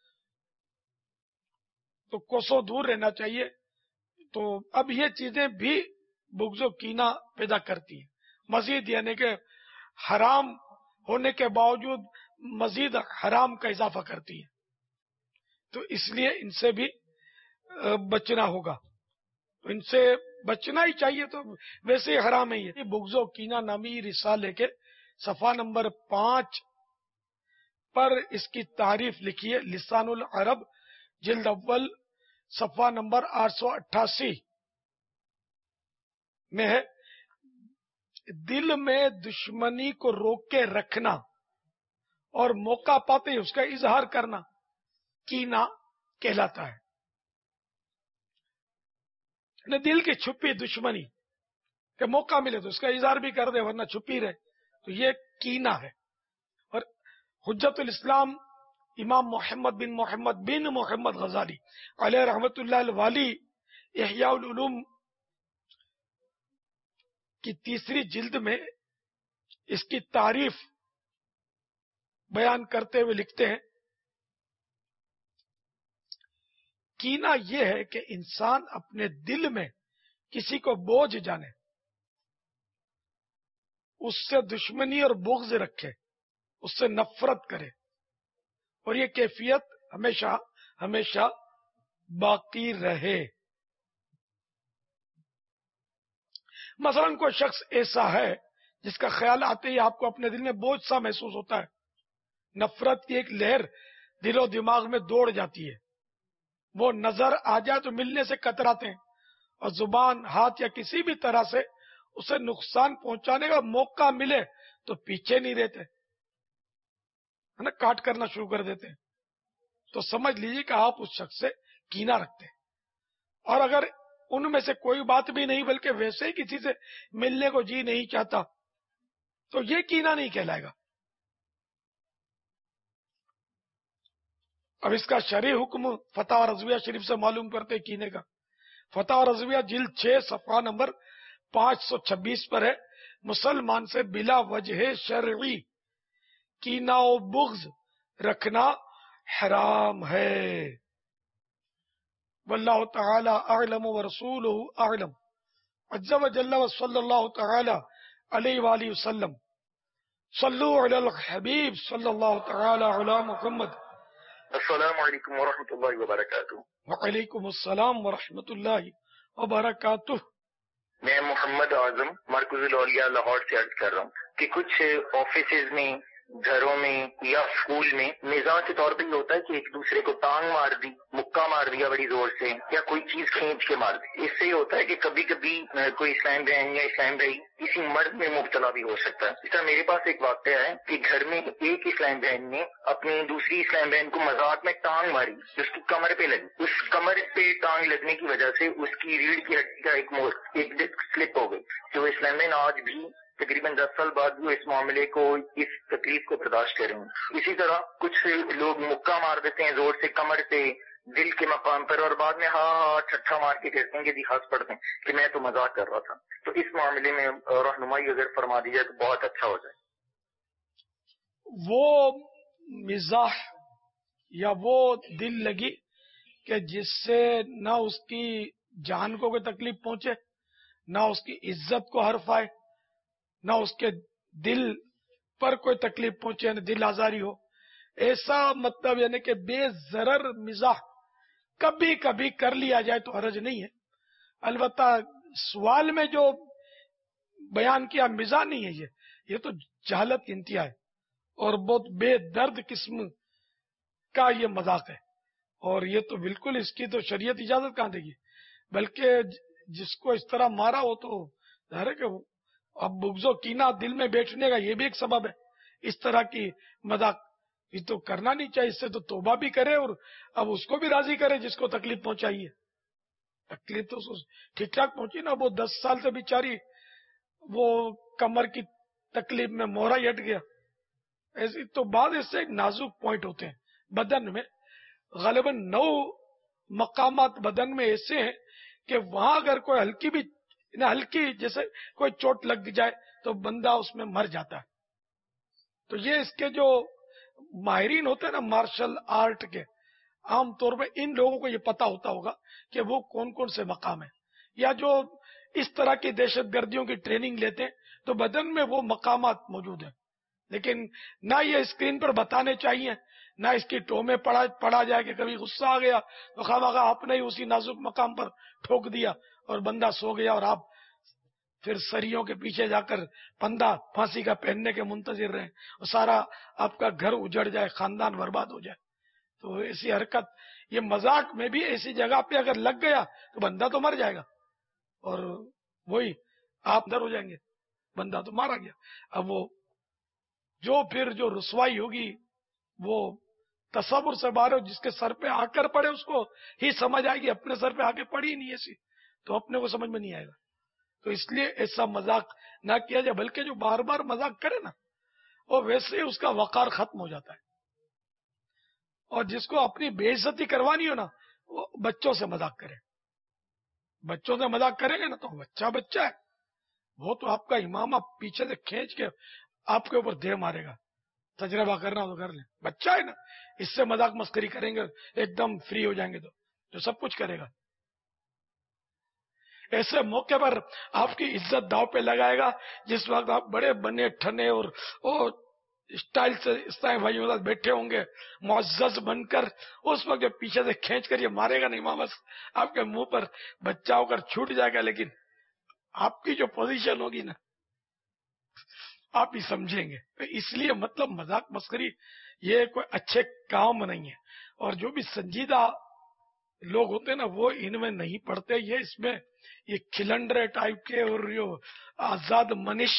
تو کوسوں دور رہنا چاہیے۔ تو اب یہ چیزیں بھی بغض و کینہ پیدا کرتی ہیں، مزید یعنی کہ حرام ہونے کے باوجود مزید حرام کا اضافہ کرتی ہیں، تو اس لیے ان سے بھی بچنا ہوگا، تو ان سے بچنا ہی چاہیے، تو ویسے ہی حرام ہے یہ۔ بغض و کینہ نامی رسالے کے صفحہ نمبر پانچ پر اس کی تعریف لکھی ہے، لسان العرب جلد اول صفحہ نمبر آٹھ سو اٹھاسی میں ہے، دل میں دشمنی کو روک کے رکھنا اور موقع پاتے ہی اس کا اظہار کرنا کینہ کہلاتا ہے۔ دل کی چھپی دشمنی کہ موقع ملے تو اس کا اظہار بھی کر دے ورنہ چھپی رہے، تو یہ کینہ ہے۔ اور حجت الاسلام امام محمد بن محمد بن محمد غزالی علیہ رحمت اللہ الوالی احیاء العلوم کی تیسری جلد میں اس کی تعریف بیان کرتے ہوئے لکھتے ہیں، کینہ یہ ہے کہ انسان اپنے دل میں کسی کو بوجھ جانے، اس سے دشمنی اور بغض رکھے، اس سے نفرت کرے، اور یہ کیفیت ہمیشہ ہمیشہ باقی رہے۔ مثلا کوئی شخص ایسا ہے جس کا خیال آتے ہی آپ کو اپنے دل میں بوجھ سا محسوس ہوتا ہے، نفرت کی ایک لہر دل و دماغ میں دوڑ جاتی ہے، وہ نظر آ جائے تو ملنے سے کتراتے ہیں، اور زبان، ہاتھ یا کسی بھی طرح سے اسے نقصان پہنچانے کا موقع ملے تو پیچھے نہیں رہتے، ہے نا، کاٹ کرنا شروع کر دیتے ہیں۔ تو سمجھ لیجیے کہ آپ اس شخص سے کینہ رکھتے ہیں، اور اگر ان میں سے کوئی بات بھی نہیں بلکہ ویسے ہی کسی سے ملنے کو جی نہیں چاہتا تو یہ کینہ نہیں کہلائے گا۔ اب اس کا شرعی حکم فتح رضویہ شریف سے معلوم کرتے کینے کا۔ فتح رضویہ جلد چھ صفحہ نمبر پانچ سو چھبیس پر ہے، مسلمان سے بلا وجہ شرعی کینہ و بغض رکھنا حرام ہے۔ واللہ تعالی اعلم ورسولہ اعلم، عز و جل وصلی اللہ تعالی علیہ وآلہ وسلم۔ صلو علی الحبیب صلی اللہ تعالی علی محمد۔ السلام علیکم ورحمۃ اللہ وبرکاتہ۔ وعلیکم السلام ورحمۃ اللہ وبرکاتہ۔ میں محمد اعظم مرکز الاولیاء لاہور سے عرض کر رہا ہوں کہ کچھ آفیسز میں، گھروں میں یا اسکول میں مزاج کے طور پہ یہ ہوتا ہے کہ ایک دوسرے کو ٹانگ مار دی، مکہ مار دیا بڑی زور سے، یا کوئی چیز کھینچ کے مار دی۔ اس سے یہ ہوتا ہے کہ کبھی کبھی کوئی اسلام بہن یا اسلام بھائی کسی مرد میں مبتلا بھی ہو سکتا ہے۔ اس طرح میرے پاس ایک واقعہ ہے کہ گھر میں ایک اسلام بہن نے اپنی دوسری اسلام بہن کو مذاق میں ٹانگ ماری، اس کی کمر پہ لگی۔ اس کمر پہ ٹانگ لگنے کی وجہ سے اس کی ریڑھ کی ہڈی کا ایک موڑ، ایک ڈسک سلپ ہو گئی۔ جو اسلام بہن آج بھی تقریباً دس سال بعد وہ اس معاملے کو، اس تکلیف کو برداشت کریں گے۔ اسی طرح کچھ لوگ مکہ مار دیتے ہیں زور سے کمر پہ، دل کے مقام پر، اور بعد میں ہاں ہاں ٹھٹھا مار کے کہتے ہیں کہ جی ہنس پڑتے ہیں کہ میں تو مذاق کر رہا تھا۔ تو اس معاملے میں رہنمائی اگر فرما دی جائے تو بہت اچھا ہو جائے۔ وہ مزاح یا وہ دل لگی کہ جس سے نہ اس کی جان کو کوئی تکلیف پہنچے، نہ اس کی عزت کو حرف آئے، نہ اس کے دل پر کوئی تکلیف پہنچے، یعنی دل آزاری ہو، ایسا مطلب یعنی کہ بے ضرر مزاح کبھی کبھی کر لیا جائے تو حرج نہیں ہے۔ البتہ سوال میں جو بیان کیا مزاح نہیں ہے، یہ یہ تو جہالت کی انتہا ہے اور بہت بے درد قسم کا یہ مذاق ہے، اور یہ تو بالکل اس کی تو شریعت اجازت کہاں دے گی، بلکہ جس کو اس طرح مارا ہو تو ظاہر ہے کہ اب بغض و کینہ دل میں بیٹھنے کا یہ بھی ایک سبب ہے. اس طرح کی مذاق یہ تو کرنا نہیں چاہیے. اس سے تو توبہ بھی کرے اور اب اس کو بھی راضی کرے جس کو تکلیف پہنچائی ہے. تکلیف تو ٹھیک ٹھاک پہنچی نا. وہ دس سال سے بیچاری وہ کمر کی تکلیف میں مورا ہی ہٹ گیا. ایسی تو بعض اس سے ایک نازک پوائنٹ ہوتے ہیں بدن میں. غالباً نو مقامات بدن میں ایسے ہیں کہ وہاں اگر کوئی ہلکی بھی ہلکی جیسے کوئی چوٹ لگ جائے تو بندہ اس میں مر جاتا ہے. تو یہ اس کے جو ماہرین ہوتے ہیں نا مارشل آرٹ کے، عام طور پہ ان لوگوں کو یہ پتا ہوتا ہوگا کہ وہ کون کون سے مقام ہیں، یا جو اس طرح کی دہشت گردیوں کی ٹریننگ لیتے ہیں تو بدن میں وہ مقامات موجود ہیں. لیکن نہ یہ اسکرین پر بتانے چاہیے، نہ اس کی ٹو میں پڑھا پڑھا جائے کہ کبھی غصہ آ گیا تو خواہ آپ نے ہی اسی نازک مقام پر ٹھوک دیا اور بندہ سو گیا اور آپ پھر سریوں کے پیچھے جا کر پندہ پھانسی کا پہننے کے منتظر رہے اور سارا آپ کا گھر اجڑ جائے، خاندان برباد ہو جائے. تو ایسی حرکت یہ مذاق میں بھی ایسی جگہ پہ اگر لگ گیا تو بندہ تو مر جائے گا اور وہی آپ ڈر ہو جائیں گے، بندہ تو مارا گیا. اب وہ جو پھر جو رسوائی ہوگی وہ تصور سے باہر ہو، جس کے سر پہ آ کر پڑے اس کو ہی سمجھ آئے گی. اپنے سر پہ آ کے پڑی نہیں ایسی تو اپنے کو سمجھ میں نہیں آئے گا. تو اس لیے ایسا مذاق نہ کیا جائے، بلکہ جو بار بار مذاق کرے نا وہ ویسے ہی اس کا وقار ختم ہو جاتا ہے. اور جس کو اپنی بے عزتی کروانی ہو نا وہ بچوں سے مذاق کرے. بچوں سے مذاق کریں گے نا تو بچہ بچہ ہے، وہ تو آپ کا امام آپ پیچھے سے کھینچ کے آپ کے اوپر دے مارے گا. تجربہ کرنا تو کر لیں، بچہ ہے نا. اس سے مذاق مسکری کریں گے ایک دم فری ہو جائیں گے تو جو سب کچھ کرے گا. ایسے موقع پر آپ کی عزت داؤ پہ لگائے گا جس وقت آپ بڑے بنے ٹھنے اور اسٹائل سے اسٹائل بھائیوں کے ساتھ بیٹھے ہوں گے معزز بن کر. اس وقت جب پیچھے سے کھینچ کر یہ مارے گا نہیں مامس آپ کے منہ پر بچہ ہو کر چھوٹ جائے گا. لیکن آپ کی جو پوزیشن ہوگی نا آپ ہی سمجھیں گے. اس لیے مطلب مذاق مسکری یہ کوئی اچھے کام نہیں ہے. اور جو بھی سنجیدہ لوگ ہوتے ہیں نا وہ ان میں نہیں پڑتے. یہ اس میں یہ کھلنڈرے ٹائپ کے اور یہ آزاد منش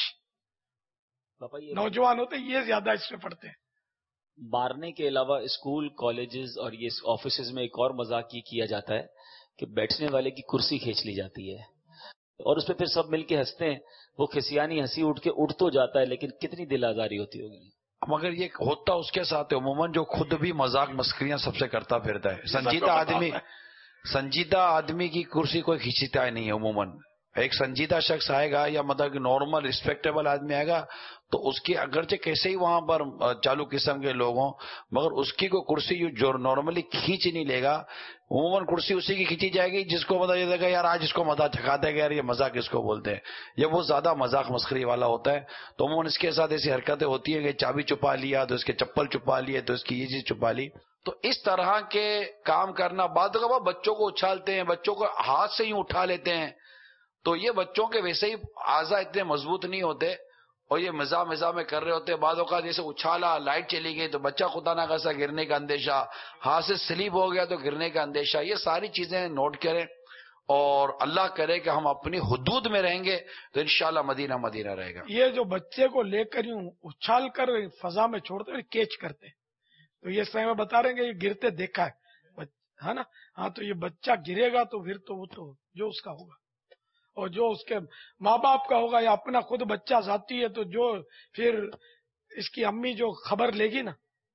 نوجوان ہوتے ہیں یہ زیادہ اس میں پڑتے ہیں. مارنے کے علاوہ اسکول کالجز اور یہ آفیسز میں ایک اور مذاق یہ کیا جاتا ہے کہ بیٹھنے والے کی کرسی کھینچ لی جاتی ہے اور اس پہ پھر سب مل کے ہنستے ہیں. وہ کھسیانی ہنسی اٹھ کے اٹھ تو جاتا ہے لیکن کتنی دل آزاری ہوتی ہوگی. مگر یہ ہوتا اس کے ساتھ عموماً جو خود بھی مذاق مسکریاں سب سے کرتا پھرتا ہے. سنجیدہ آدمی سنجیدہ آدمی کی کرسی کوئی کھینچتا ہی نہیں ہے. عموماً ایک سنجیدہ شخص آئے گا یا مطلب نارمل ریسپیکٹیبل آدمی آئے گا تو اس کی اگرچہ کیسے ہی وہاں پر چالو قسم کے لوگ ہوں مگر اس کی کوئی کرسی جو نارملی کھینچ نہیں لے گا. عموماً کرسی اسی کی کھینچی جائے گی جس کو مطلب یہ دیکھا یار آج اس کو مزاق چکھاتے گا یار یہ مذاق اس کو بولتے ہیں. یہ وہ زیادہ مذاق مسخری والا ہوتا ہے تو عموماً اس کے ساتھ ایسی حرکتیں ہوتی ہیں کہ چابی چھپا لیا تو اس کے چپل چھپا لیے تو اس کی یہ چیز چھپا لی. تو اس طرح کے کام کرنا بعد کا بچوں کو اچھالتے ہیں بچوں کو ہاتھ سے یوں اٹھا لیتے ہیں تو یہ بچوں کے ویسے ہی اعضاء اتنے مضبوط نہیں ہوتے اور یہ مزاح مزاح میں کر رہے ہوتے. بعض اوقات جیسے اچھالا لائٹ چلی گئی تو بچہ خدا نہ خاصا گرنے کا اندیشہ، ہاتھ سے سلیپ ہو گیا تو گرنے کا اندیشہ. یہ ساری چیزیں نوٹ کریں اور اللہ کرے کہ ہم اپنی حدود میں رہیں گے تو انشاءاللہ مدینہ مدینہ رہے گا. یہ جو بچے کو لے کر یوں اچھال کر فضا میں چھوڑتے ہیں کیچ کرتے ہیں تو یہ صحیح میں بتا رہے ہیں کہ یہ گرتے دیکھا ہے نا. ہاں تو یہ بچہ گرے گا تو پھر تو وہ تو جو اس کا ہوگا اور جو اس کے ماں باپ کا ہوگا یا اپنا خود بچہ ذاتی ہے تو جو پھر اس کی امی جو خبر لے گی نا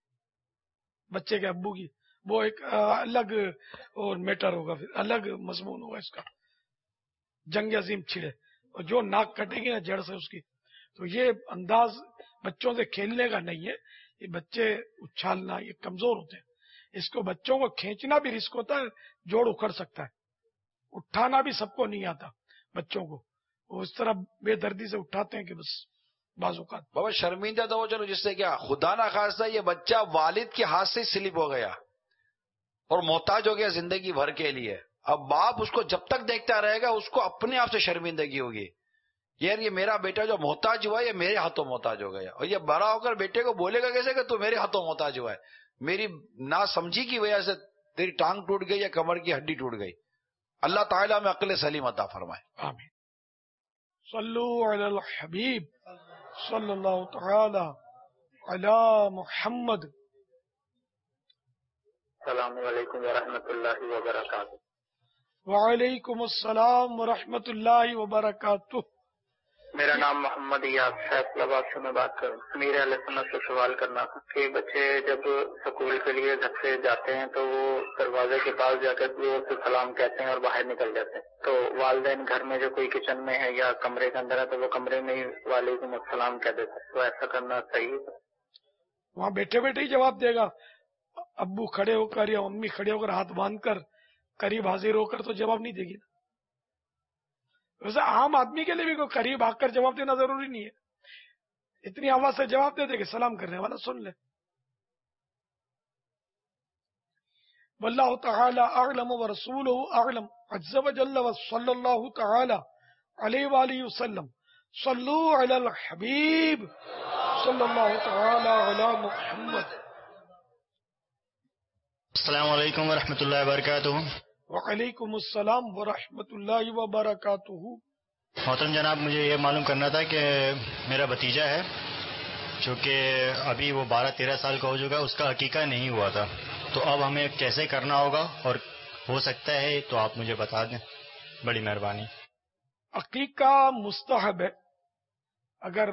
بچے کے ابو کی وہ ایک الگ اور میٹر ہوگا، پھر الگ مضمون ہوگا اس کا. جنگ عظیم چھڑے اور جو ناک کٹے گی نا جڑ سے اس کی. تو یہ انداز بچوں سے کھیلنے کا نہیں ہے. یہ بچے اچھالنا یہ کمزور ہوتے ہیں. اس کو بچوں کو کھینچنا بھی رسک ہوتا ہے، جوڑ اکھڑ سکتا ہے. اٹھانا بھی سب کو نہیں آتا بچوں کو، وہ اس طرح بے دردی سے اٹھاتے ہیں کہ بس بعض اوقات بابا شرمندہ تو وہ چلو جس سے کیا خدا نہ خاصہ یہ بچہ والد کے ہاتھ سے سلپ ہو گیا اور محتاج ہو گیا زندگی بھر کے لیے. اب باپ اس کو جب تک دیکھتا رہے گا اس کو اپنے آپ سے شرمندگی ہوگی یار یہ میرا بیٹا جو محتاج ہوا ہے یہ میرے ہاتھوں محتاج ہو گیا. اور یہ بڑا ہو کر بیٹے کو بولے گا کیسے کہ تو میرے ہاتھوں محتاج ہوا ہے، میری نا سمجھی کی وجہ سے تیری ٹانگ ٹوٹ گئی یا کمر کی ہڈی ٹوٹ گئی. اللہ تعالیٰ میں عقل سلیم عطا فرمائے. آمین. صلو علی الحبیب صلی اللہ تعالی علی محمد. السلام علیکم ورحمۃ اللہ وبرکاتہ. وعلیکم السلام ورحمۃ اللہ وبرکاتہ. میرا نام محمد ایاز فیصلہ آباد سے میں بات کروں. میرے علیہ سنت سے سوال کرنا تھا کہ بچے جب سکول کے لیے گھر سے جاتے ہیں تو وہ دروازے کے پاس جا کر وہ سلام کہتے ہیں اور باہر نکل جاتے ہیں. تو والدین گھر میں جو کوئی کچن میں ہے یا کمرے کے اندر ہے تو وہ کمرے میں ہی وعلیکم السلام کہہ دیتے ہیں. تو ایسا کرنا صحیح ہے؟ وہاں بیٹھے بیٹھے ہی جواب دے گا. ابو کھڑے ہو کر یا امی کھڑے ہو کر ہاتھ باندھ کر قریب حاضر ہو کر تو جواب نہیں دے گی نا. ویسے عام آدمی کے لیے بھی کوئی قریب آ کر جواب دینا ضروری نہیں ہے. اتنی آواز سے جواب دے دے کہ سلام کرنے والا سن لے. واللہ تعالی اعلم ورسولہ اعلم عز وجل وصلی اللہ تعالی علیہ وآلہ وسلم. صلو علی الحبیب صلی اللہ تعالی علی محمد. السلام علیکم ورحمۃ اللہ وبرکاتہ. وعلیکم السلام ورحمۃ اللہ وبرکاتہ. محترم جناب، مجھے یہ معلوم کرنا تھا کہ میرا بھتیجا ہے جو کہ ابھی وہ بارہ تیرہ سال کا ہو چکا، اس کا عقیقہ نہیں ہوا تھا، تو اب ہمیں کیسے کرنا ہوگا اور ہو سکتا ہے تو آپ مجھے بتا دیں، بڑی مہربانی. عقیقہ مستحب ہے. اگر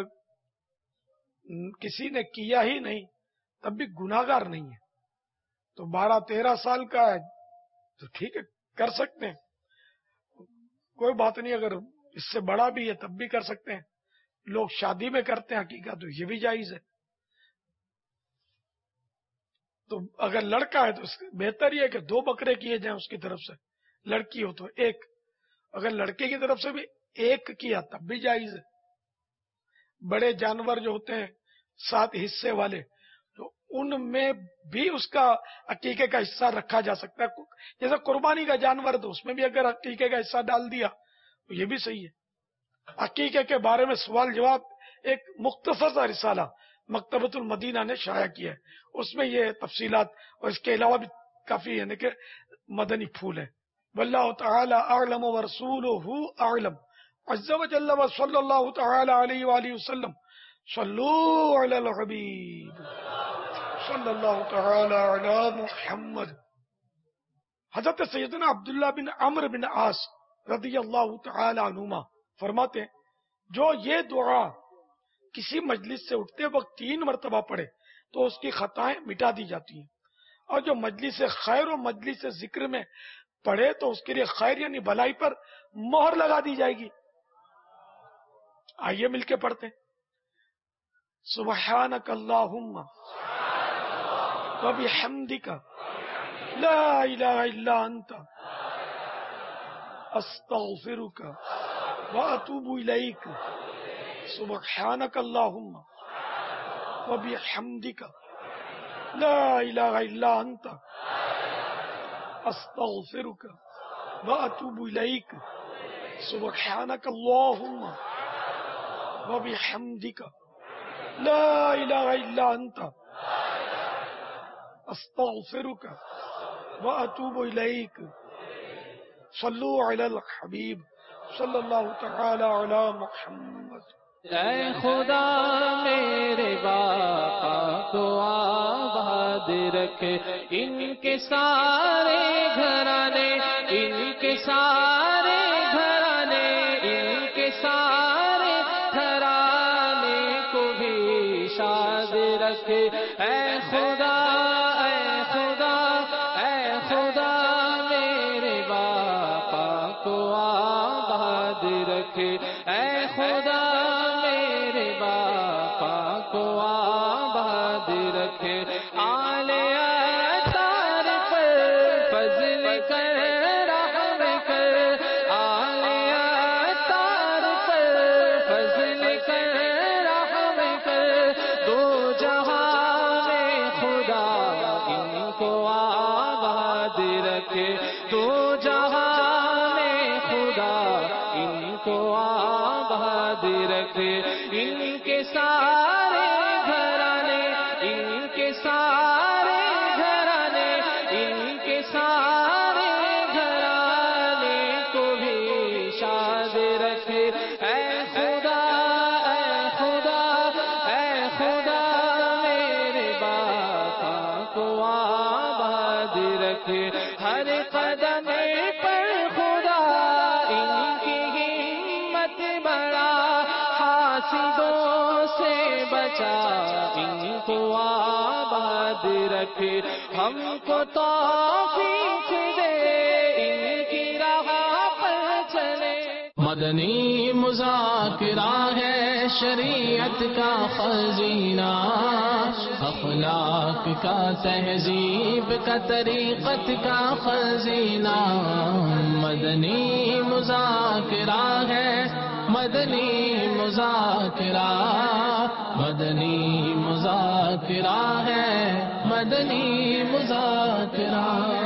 کسی نے کیا ہی نہیں تب بھی گناہگار نہیں ہے. تو بارہ تیرہ سال کا ہے تو ٹھیک ہے، کر سکتے ہیں، کوئی بات نہیں. اگر اس سے بڑا بھی ہے تب بھی کر سکتے ہیں. لوگ شادی میں کرتے ہیں عقیقہ، تو یہ بھی جائز ہے. تو اگر لڑکا ہے تو بہتر یہ ہے کہ دو بکرے کیے جائیں اس کی طرف سے. لڑکی ہو تو ایک. اگر لڑکے کی طرف سے بھی ایک کیا تب بھی جائز ہے. بڑے جانور جو ہوتے ہیں سات حصے والے، تو ان میں بھی اس کا عقیقے کا حصہ رکھا جا سکتا ہے. جیسے قربانی کا جانور تو اس میں بھی اگر عقیقے کا حصہ ڈال دیا تو یہ بھی صحیح ہے. عقیقے کے بارے میں سوال جواب ایک مختصر سا رسالہ مکتبۃ المدینہ نے شائع کیا ہے. اس میں یہ تفصیلات اور اس کے علاوہ بھی کافی یعنی کہ مدنی پھول ہے. واللہ تعالی اعلم ورسولہ اعلم عز وجل وصلی اللہ تعالی علیہ وآلہ وسلم. صلو علی الحبیب صلی اللہ تعالی علی محمد. حضرت سیدنا عبداللہ بن عمرو بن عاص رضی اللہ تعالی عنہما فرماتے ہیں جو یہ دعا کسی مجلس سے اٹھتے وقت تین مرتبہ پڑھے تو اس کی خطائیں مٹا دی جاتی ہیں، اور جو مجلس خیر و مجلس ذکر میں پڑھے تو اس کے لیے خیر یعنی بھلائی پر مہر لگا دی جائے گی. آئیے مل کے پڑھتے ہیں. سبحانک اللہم وبحمدک لا الہ الا انت استغفرک واتوب الیک. سبحانک اللہم وبحمدک لا الہ الا انت استغفرک واتوب الیک. سبحانک اللہم وبحمدک لا الہ الا انت استغفرک واتوب الیک. صلو علی الحبیب صلی اللہ تعالی علی محمد. اے خدا میرے باپا کو آباد رکھ، ان کے سارے گھرانے، ان کے سارے گھرانے، ان کے سارے گھرانے کو بھی شاد رکھ. اے خدا اے خدا اے خدا میرے باپا کو آباد رکھ. اے خدا میرے باپا کو آباد رکھ. آل اطہار پر فضل کر رحم کر. آل اطہار پر فضل کر رحم کر. دو جہاں میں خدا ان کو آباد رکھ. دو جہاں میں خدا ان کو آباد رکھ. ان کے سارے گھرانے، ان کے سارے گھرانے، ان کے سارے گھرانے کو بھی شاد رکھ. اے رکھے ہر قدم پر خدا ان کی ہمت بڑھا حاسدوں سے بچا ان کو آباد رکھے ہم کو توفیق دے ان کی راہ پر چلے مدنی مذاکرہ ہے شریعت کا خزینہ اخلاق کا تہذیب کا طریقت کا خزینہ مدنی مذاکرہ ہے مدنی مذاکرہ مدنی مذاکرہ ہے مدنی مذاکرہ